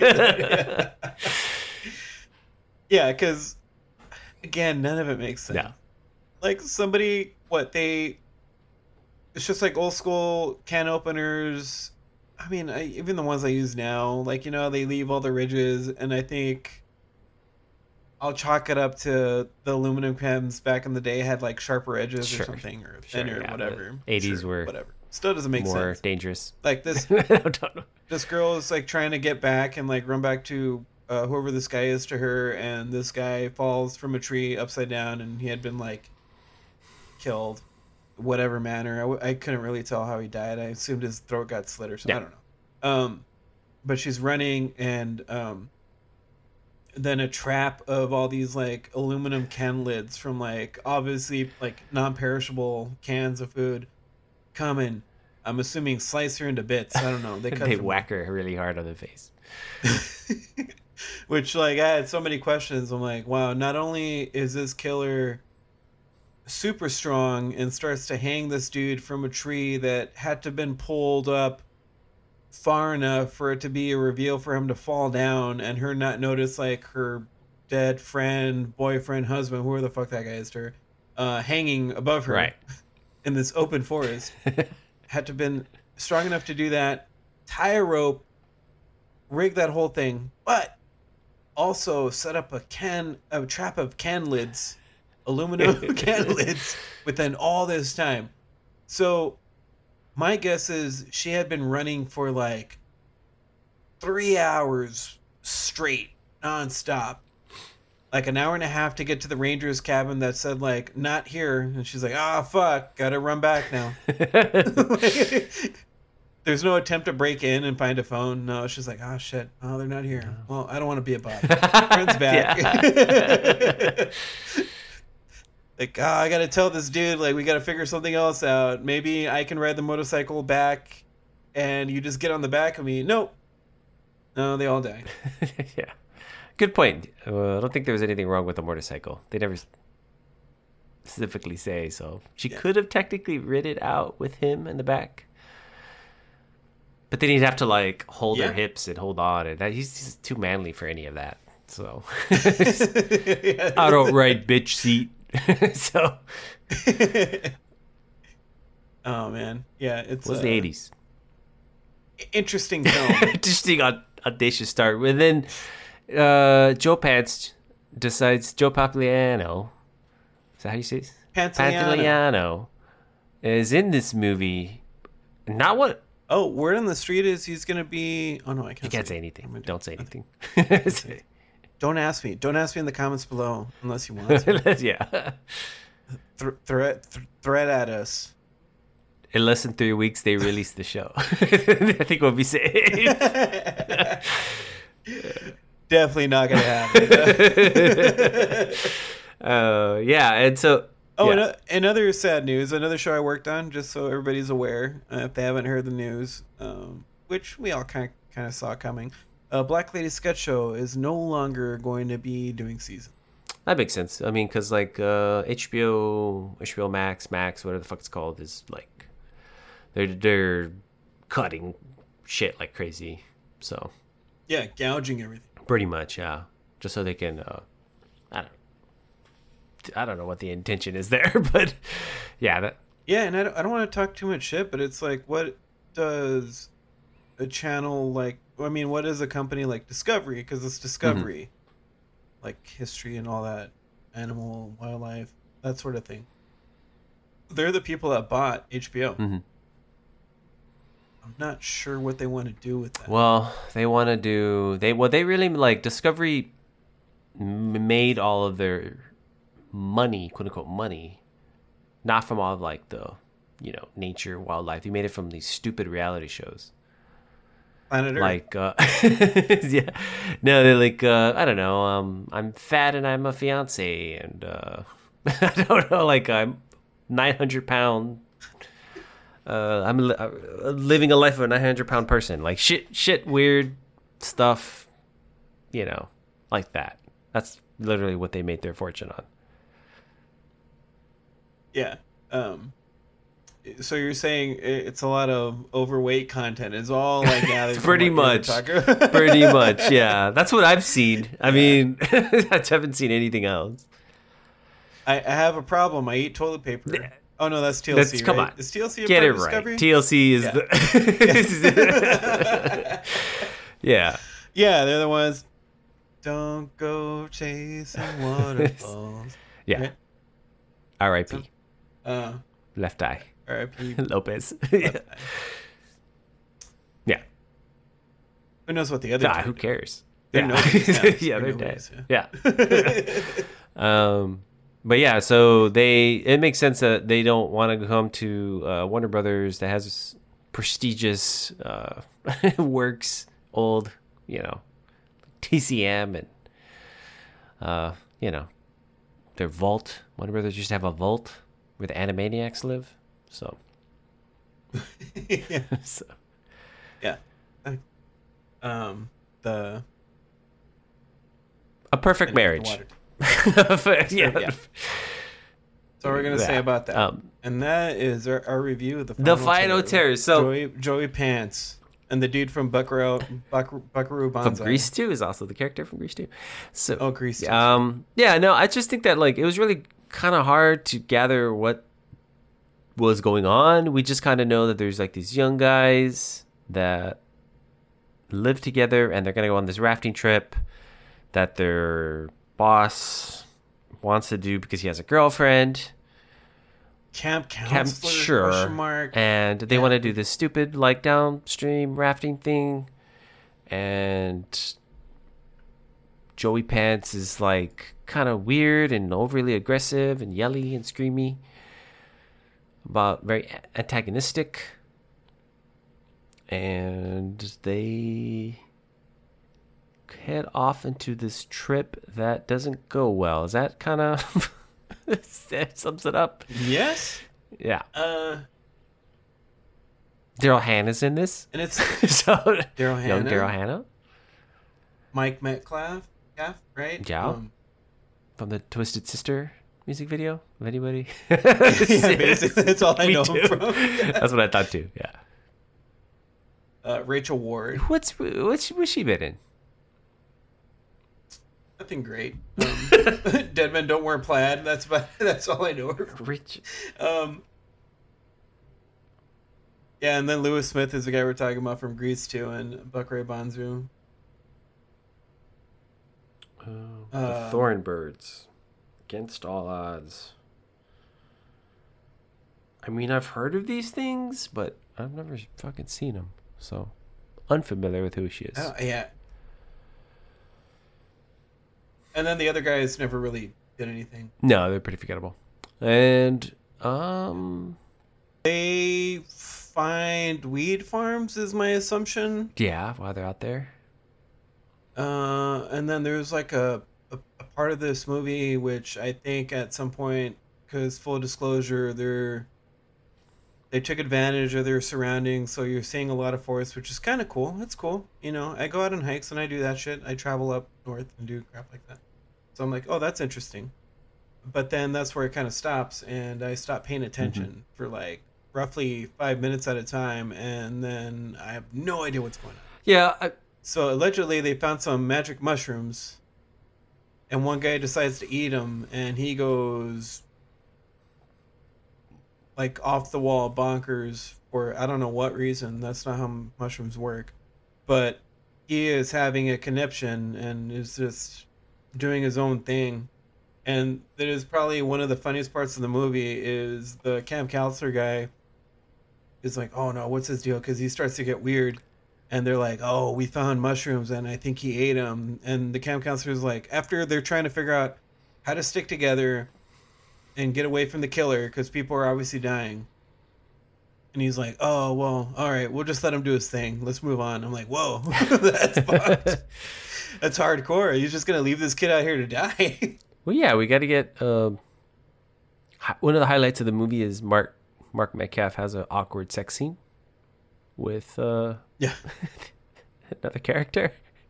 Yeah, because again, none of it makes sense. Yeah. Like somebody, it's just like old school can openers. I mean, even the ones I use now, like, they leave all the ridges, and I think I'll chalk it up to the aluminum cans back in the day had like sharper edges Sure. or something, or thinner, yeah, whatever. the 80s were whatever. Still doesn't make more sense. dangerous. Like this, I don't know. this girl is like trying to get back and like run back to whoever this guy is to her, and this guy falls from a tree upside down, and he had been like killed, whatever manner. I couldn't really tell how he died. I assumed his throat got slit or something. Yeah. I don't know. But she's running, and then a trap of all these like aluminum can lids from like obviously like non-perishable cans of food come and I'm assuming slice her into bits. I don't know. They cut They from- whack her really hard on the face. Which, like, I had so many questions. I'm like, wow, not only is this killer super strong and starts to hang this dude from a tree that had to have been pulled up far enough for it to be a reveal for him to fall down and her not notice, like, her dead friend, boyfriend, husband, whoever the fuck that guy is to her, hanging above her Right. in this open forest. Had to have been strong enough to do that, tie a rope, rig that whole thing, but also set up a trap of can lids, aluminum can lids within all this time. So my guess is she had been running for like 3 hours straight, nonstop. Like an hour and a half to get to the ranger's cabin that said like, not here. And she's like, ah, fuck, gotta run back now. There's no attempt to break in and find a phone. No, she's like, oh shit, oh, they're not here. Well, I don't want to be a bot. Friend's back. Like, oh, I gotta tell this dude, like, we gotta figure something else out. Maybe I can ride the motorcycle back and you just get on the back of me. Nope. No, they all die. Yeah. Good point. I don't think there was anything wrong with the motorcycle. They never specifically say, so she could have technically rid it out with him in the back. But then he'd have to like hold her hips and hold on, and he's too manly for any of that. So I don't ride bitch seat. So Oh man, yeah, it it's was the 80s. Interesting film. Interesting audacious start. And then Joe Pantoliano, is that how you say it? Pantoliano is in this movie. Not what. Oh, word on the street is he's gonna be. Oh no, I can't. You can't say anything. Don't say anything. Don't ask me. Don't ask me in the comments below unless you want to. Yeah. Threat at us. In less than 3 weeks, they release the show. I think we'll be safe. Definitely not gonna happen. Yeah, and so. Oh, yeah. and other sad news. Another show I worked on, just so everybody's aware, if they haven't heard the news, which we all kind of saw coming. Black Lady Sketch Show is no longer going to be doing season. That makes sense. I mean, because like HBO Max, whatever the fuck it's called, is like they're cutting shit like crazy. So Yeah, gouging everything. pretty much, yeah, just so they can. I don't know what the intention is there, but yeah, Yeah, and I don't want to talk too much shit, but it's like, what does a channel like? I mean, what is a company like Discovery? Because it's Discovery, like history and all that, animal, wildlife, that sort of thing. They're the people that bought HBO. Mhm. I'm not sure what they want to do with that. Well, they want to do they really like Discovery made all of their money, quote unquote money, not from all of like the nature, wildlife. They made it from these stupid reality shows. Planet Earth. Like yeah, no, they're like I don't know, I'm fat and I'm a fiance, and I don't know, like I'm 900 pound living a life of a 900-pound person. Like shit, weird stuff, like that. That's literally what they made their fortune on. Yeah. So you're saying it's a lot of overweight content. It's all like gathered pretty much. Pretty much, yeah. That's what I've seen. I mean, I haven't seen anything else. I have a problem. I eat toilet paper. Oh no, that's TLC. Come right? on, Is TLC a get part it of Discovery? right. TLC is the yeah. Yeah, they're the ones. Don't go chasing waterfalls. Yeah. Right? R.I.P. Uh, Left eye. R.I.P. Lopez. Left eye. Yeah. Who knows what the other? Who cares? They're Yeah, nobodies now. yeah, they're nobodies, dead. Yeah. But yeah, so it makes sense that they don't want to come to Warner Brothers that has prestigious works, old, TCM and their vault. Warner Brothers used to have a vault where the Animaniacs live. So, yeah. so. Yeah. The A perfect marriage. water. Yeah. That's all we're gonna say about that. And that is our review of The Final Terror. So Joey Pants and the dude from Buckaroo Banzai. from Grease 2 is also the character from Grease 2. So Grease 2. yeah, no, I just think that it was really kind of hard to gather what was going on. We just kind of know that there's these young guys that live together and they're gonna go on this rafting trip that their boss wants to do because he has a girlfriend. Camp counselor? Sure. Question mark. And they want to do this stupid downstream rafting thing, and Joey Pants is kind of weird and overly aggressive and yelly and screamy, about very antagonistic, and they head off into this trip that doesn't go well. Is that kind of that sums it up? Yes. Yeah. Daryl Hannah's in this. And it's So Daryl Hannah. young Daryl Hannah Mike Metcalf, right? Yeah. From the Twisted Sister music video. Of anybody? Yeah, basically that's all I Me know too. him from. That's what I thought too. Yeah. Rachel Ward. What's she been in? Nothing great. Dead Men Don't Wear Plaid. That's all I know her from. Rich. Yeah, and then Lewis Smith is the guy we're talking about from Grease 2 and Buckaroo Banzai. The Thornbirds. Against All Odds. I mean, I've heard of these things, but I've never fucking seen them. So, unfamiliar with who she is. Oh, yeah. And then the other guys never really did anything. No, they're pretty forgettable. And, They find weed farms, is my assumption. yeah, while they're out there. And then there's a part of this movie which I think at some point, because full disclosure, they took advantage of their surroundings, so you're seeing a lot of forest, which is kind of cool. It's cool. I go out on hikes and I do that shit. I travel up north and do crap like that. So I'm like, oh, that's interesting. But then that's where it kind of stops, and I stop paying attention for roughly 5 minutes at a time, and then I have no idea what's going on. Yeah. So allegedly they found some magic mushrooms, and one guy decides to eat them, and he goes off the wall bonkers for I don't know what reason. That's not how mushrooms work. But he is having a conniption and is just doing his own thing. And that is probably one of the funniest parts of the movie is the camp counselor guy is like, oh no, what's his deal? Because he starts to get weird. And they're like, oh, we found mushrooms and I think he ate them. And the camp counselor is like, after they're trying to figure out how to stick together and get away from the killer because people are obviously dying. And he's like, oh, well, all right, we'll just let him do his thing. Let's move on. I'm like, whoa, that's fucked. That's hardcore. He's just going to leave this kid out here to die. Well, yeah, we got to get... one of the highlights of the movie is Mark Mark Metcalf has an awkward sex scene with Yeah. another character.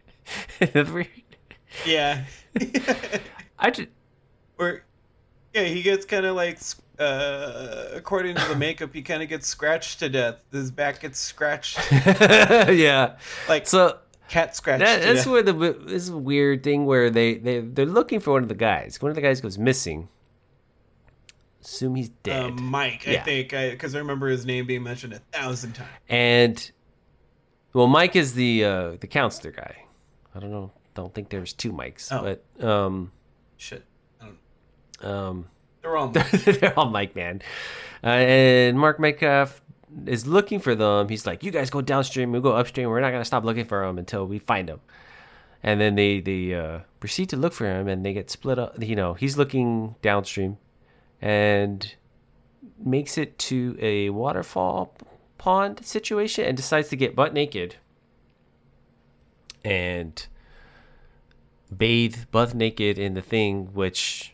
Yeah. I just Or, yeah, he gets kind of like, according to the makeup, he kind of gets scratched to death. His back gets scratched, yeah. like So cat scratched. that's to where this is a weird thing where they're looking for one of the guys. One of the guys goes missing. Assume he's dead. Mike, Yeah. I think, because I remember his name being mentioned 1,000 times. And well, Mike is the counselor guy. I don't think there's two Mikes, Oh. but Shit, I don't. They're all they're all Mike, man. And Mark Metcalf is looking for them. He's like, "You guys go downstream, we'll go upstream. We're not gonna stop looking for him until we find him." And then they proceed to look for him, and they get split up. He's looking downstream, and makes it to a waterfall pond situation, and decides to get butt naked and bathe butt naked in the thing, which,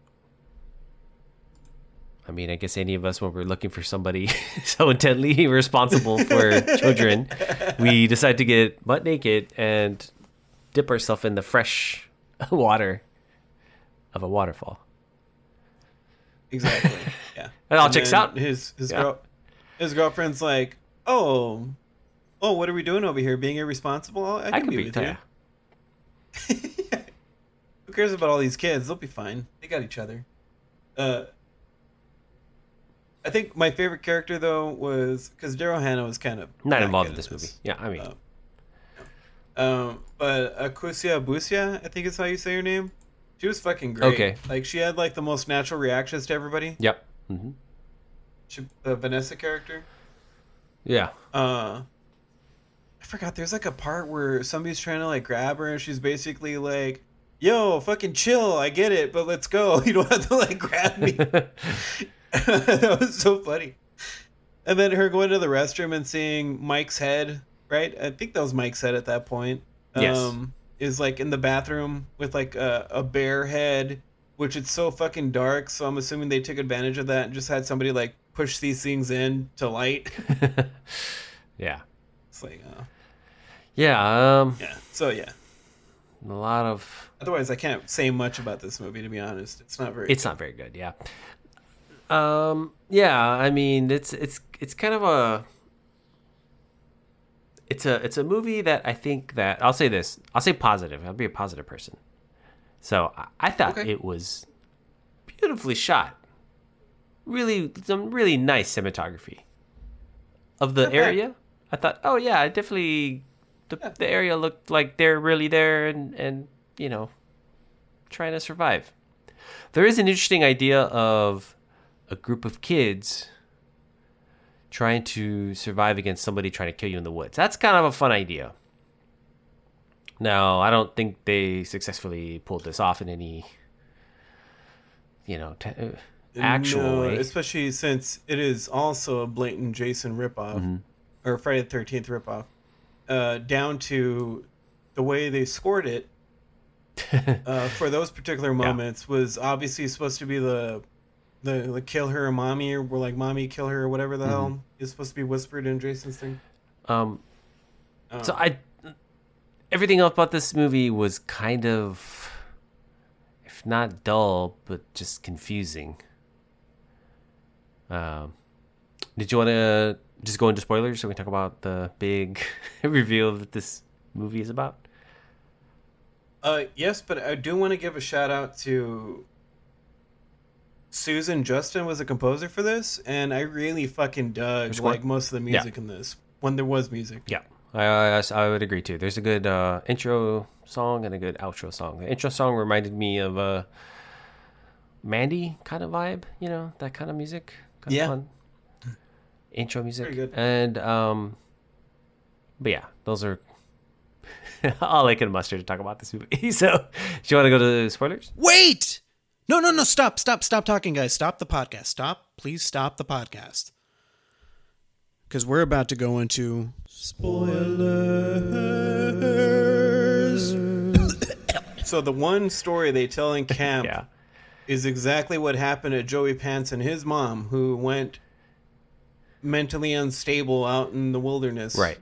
I mean, I guess any of us, when we're looking for somebody so intently responsible for children, we decide to get butt naked and dip ourselves in the fresh water of a waterfall. Exactly. Yeah. It all And checks then out. His girlfriend's like, oh, what are we doing over here? Being irresponsible? I I can could be be, with you. yeah. Who cares about all these kids? They'll be fine. They got each other. I think my favorite character though was because Daryl Hannah was kind of Not involved good in this movie. Yeah, I mean, But Akusia Busia, I think is how you say her name. She was fucking great. Okay. Like she had like the most natural reactions to everybody. yep. Hmm. The Vanessa character. Yeah. I forgot. There's like a part where somebody's trying to like grab her, and she's basically like, "Yo, fucking chill. I get it, but let's go. You don't have to like grab me." That was so funny. And then her going to the restroom and seeing Mike's head. Right, I think that was Mike's head at that point. Yes. Is like in the bathroom with like a bear head, which it's so fucking dark. So I'm assuming they took advantage of that and just had somebody like push these things in to light. Yeah. It's like, Yeah. yeah. So yeah. A lot of. Otherwise, I can't say much about this movie, to be honest. It's not very. It's not very good. Yeah. Yeah. I mean, it's kind of a. It's a movie that I think that I'll say this. I'll say positive. I'll be a positive person. So I thought Okay. it was beautifully shot. Really, some really nice cinematography of the Not bad. area. I thought, oh yeah, definitely the area looked like they're really there and trying to survive. There is an interesting idea of a group of kids trying to survive against somebody trying to kill you in the woods. That's kind of a fun idea. Now, I don't think they successfully pulled this off in any, actual No, way. especially since it is also a blatant Jason ripoff Mm-hmm. or Friday the 13th ripoff, down to the way they scored it for those particular moments was obviously supposed to be the kill her mommy, or like mommy kill her or whatever the hell is supposed to be whispered in Jason's thing. So everything else about this movie was kind of, if not dull, but just confusing. Did you want to just go into spoilers so we can talk about the big reveal that this movie is about? Yes, but I do want to give a shout out to Susan Justin was a composer for this, and I really fucking dug score? like most of the music in this when there was music. Yeah, I would agree too. There's a good intro song and a good outro song. The intro song reminded me of a Mandy kind of vibe, that kind of music. Kind Yeah. of fun. Intro music. Very good. And but yeah, those are all I can muster to talk about this movie. So, do you want to go to spoilers? Wait! No, stop talking, guys. Stop the podcast. Please stop the podcast. Because we're about to go into spoilers. So the one story they tell in camp Yeah. is exactly what happened to Joey Pants and his mom, who went mentally unstable out in the wilderness. Right.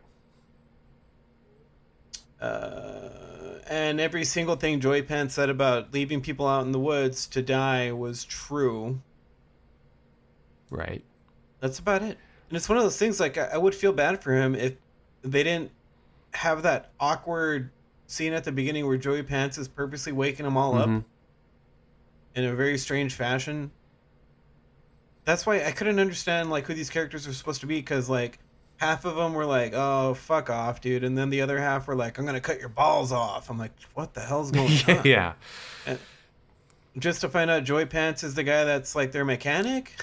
And every single thing Joey Pants said about leaving people out in the woods to die was true. Right. That's about it. And it's one of those things, like, I would feel bad for him if they didn't have that awkward scene at the beginning where Joey Pants is purposely waking them all up in a very strange fashion. That's why I couldn't understand, like, who these characters are supposed to be, because, like, half of them were like, oh, fuck off, dude. And then the other half were like, I'm going to cut your balls off. I'm like, what the hell's going on? Yeah. And just to find out Joey Pants is the guy that's, like, their mechanic.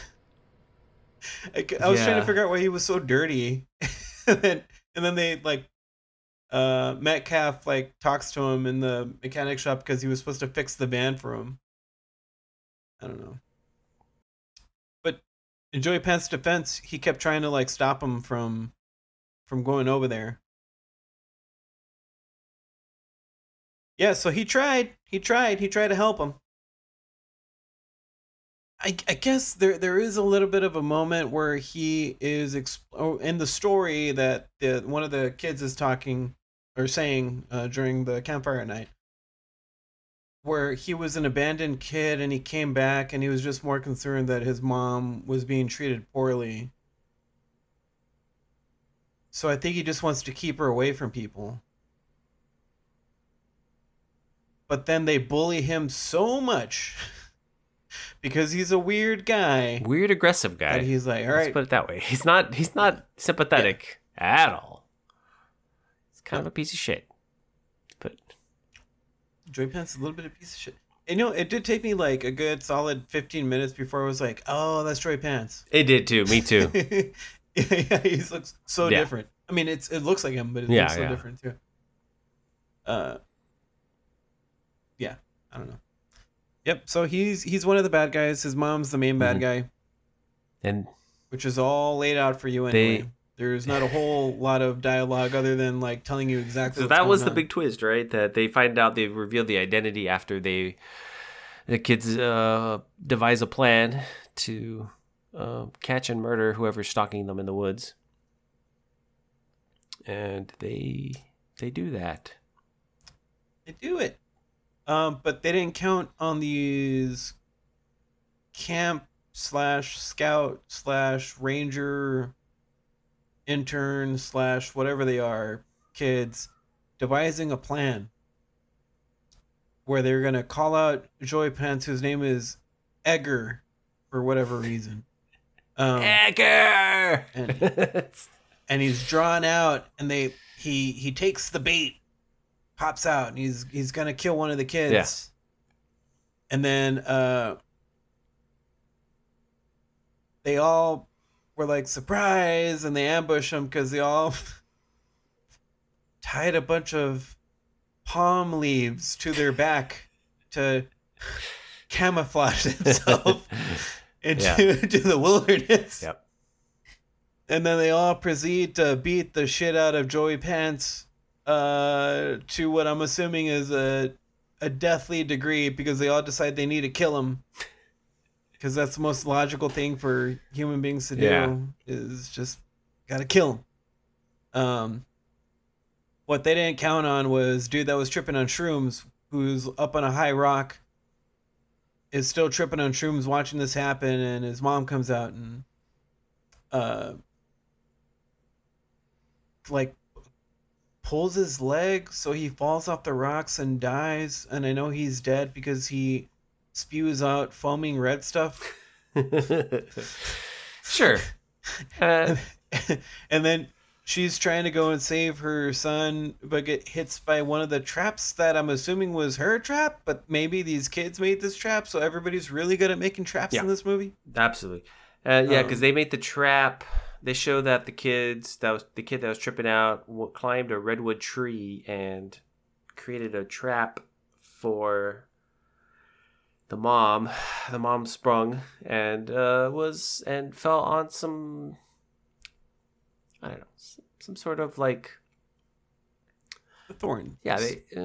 I was trying to figure out why he was so dirty. and then they, like, Metcalf, like, talks to him in the mechanic shop because he was supposed to fix the van for him. I don't know. But in Joey Pants' defense, he kept trying to, like, stop him from going over there. Yeah, so he tried to help him. I guess there is a little bit of a moment where he is in the story that one of the kids is talking or saying during the campfire night, where he was an abandoned kid and he came back and he was just more concerned that his mom was being treated poorly. So I think he just wants to keep her away from people. But then they bully him so much because he's a weird guy. Weird, aggressive guy. And he's like, all Let's right. put it that way. He's not sympathetic at all. He's kind of a piece of shit. But Joey Pants is a little bit of a piece of shit. And, it did take me like a good solid 15 minutes before I was like, oh, that's Joey Pants. it did too. Me too. Yeah, he looks so different. I mean, it looks like him, but it looks so different too. Yeah, I don't know. Yep. So he's one of the bad guys. His mom's the main bad guy, And which is all laid out for you anyway. There's not a whole lot of dialogue other than like telling you exactly. so what's that was going the on. big twist, right? That they find out, they reveal the identity after the kids devise a plan to catch and murder whoever's stalking them in the woods, and they do that. They do it. But they didn't count on these camp / scout / ranger intern / whatever they are kids devising a plan where they're going to call out Joey Pants, whose name is Edgar for whatever reason. Edgar! And he's drawn out, and he takes the bait, pops out, and he's gonna kill one of the kids. Yeah. And then they all were like surprised, and they ambush him because they all tied a bunch of palm leaves to their back to camouflage themselves into the wilderness. Yep. And then they all proceed to beat the shit out of Joey Pants to what I'm assuming is a deathly degree, because they all decide they need to kill him. Because that's the most logical thing for human beings to do, is just gotta kill him. What they didn't count on was dude that was tripping on shrooms, who's up on a high rock, is still tripping on shrooms watching this happen, and his mom comes out and like pulls his leg so he falls off the rocks and dies. And I know he's dead because he spews out foaming red stuff. Sure. And then she's trying to go and save her son, but get hit by one of the traps that I'm assuming was her trap, but maybe these kids made this trap, so everybody's really good at making traps in this movie. Absolutely. Because they made the trap. They show that the kid that was tripping out climbed a redwood tree and created a trap for the mom. The mom sprung and fell on some, I don't know, some sort of like The thorn. yeah.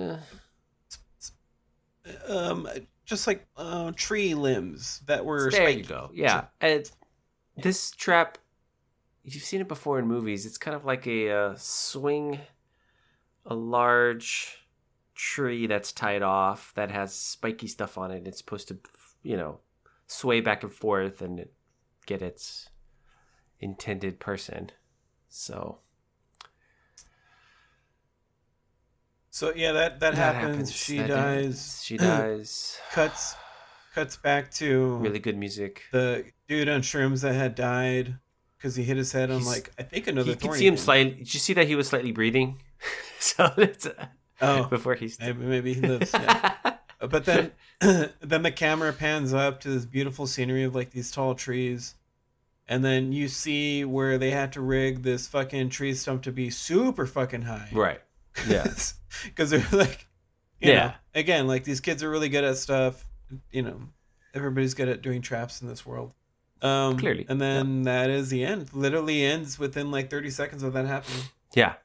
Just like tree limbs that were There spiky. you go. Yeah, and this trap you've seen it before in movies. It's kind of like a swing, a large tree that's tied off that has spiky stuff on it. It's supposed to, sway back and forth and get its intended person. So yeah, that happens. She dies. She dies. Cuts back to Really good music. the dude on shrooms that had died because he hit his head on I think another. You could thorny see him thing. slightly. Did you see that he was slightly breathing? So it's before he's maybe he lives. Yeah. But then then the camera pans up to this beautiful scenery of like these tall trees. And then you see where they had to rig this fucking tree stump to be super fucking high. right. Yeah. Because they're like, you Yeah. know, again, like these kids are really good at stuff. Everybody's good at doing traps in this world. Clearly. And then that is the end. Literally ends within like 30 seconds of that happening. Yeah.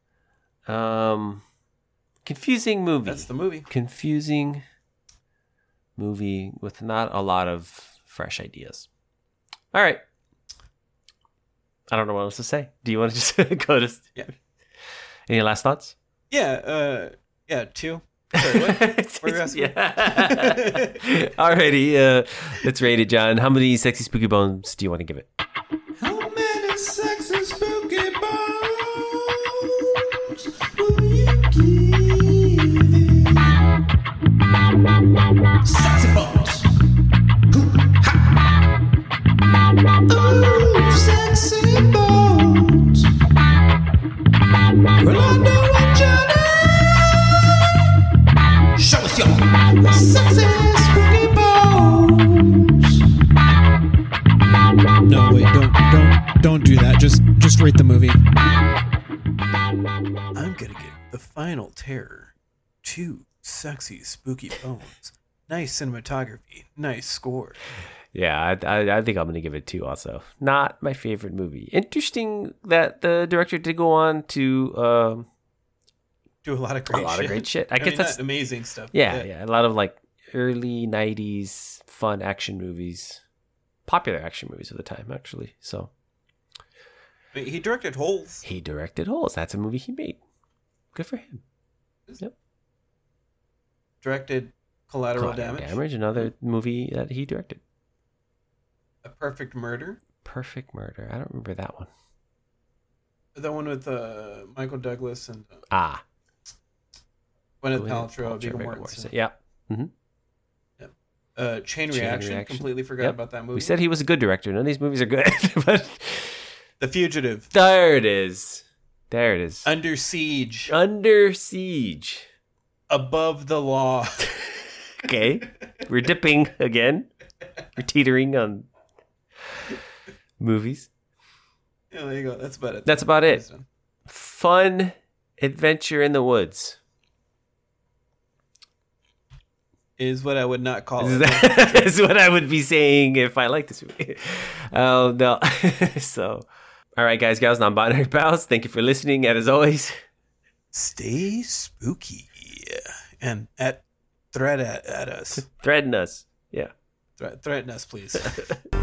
Confusing movie. That's the movie. Confusing movie with not a lot of fresh ideas. All right. I don't know what else to say. Do you want to just go to? Yeah. Any last thoughts? Yeah. 2. Sorry, what? What were you asking? Yeah. Alrighty. Let's rate it, John. How many sexy spooky bones do you want to give it? How many sexy spooky bones will you give it? Sexy bones. Ooh, sexy bones. Well, I know what you need. Show us your sexy spooky bones. No, wait, don't do that. Just rate the movie. I'm gonna give The Final Terror 2 sexy spooky bones. Nice cinematography, nice score. Yeah, I think I'm going to give it 2 also. Not my favorite movie. Interesting that the director did go on to Do a lot of great shit. I guess mean, that's not amazing stuff. yeah, a lot of like early 90s fun action movies. Popular action movies of the time, actually. So I mean, he directed Holes. he directed Holes. That's a movie he made. Good for him. Yep. Directed Collateral Collateral Damage. Another movie that he directed. A Perfect Murder. Perfect Murder. I don't remember that one. The one with Michael Douglas and Gwyneth Paltrow, Viggo Mortensen. Yeah. Mm-hmm. Chain Chain Reaction. Reaction. Completely forgot Yep. about that movie. We said he was a good director. None of these movies are good. But The Fugitive. there it is. There it is. Under Siege. Under Siege. Above the Law. Okay. We're dipping again. We're teetering on movies. Yeah, there you go. That's about it. That's about it. That's done. Fun adventure in the woods. Is what I would not call Is it. that is what I would be saying if I like this movie. Oh, no. So, all right, guys, gals, non-binary pals, thank you for listening. And as always, Stay spooky. And thread at us. threaten us. Yeah. Threaten us, please.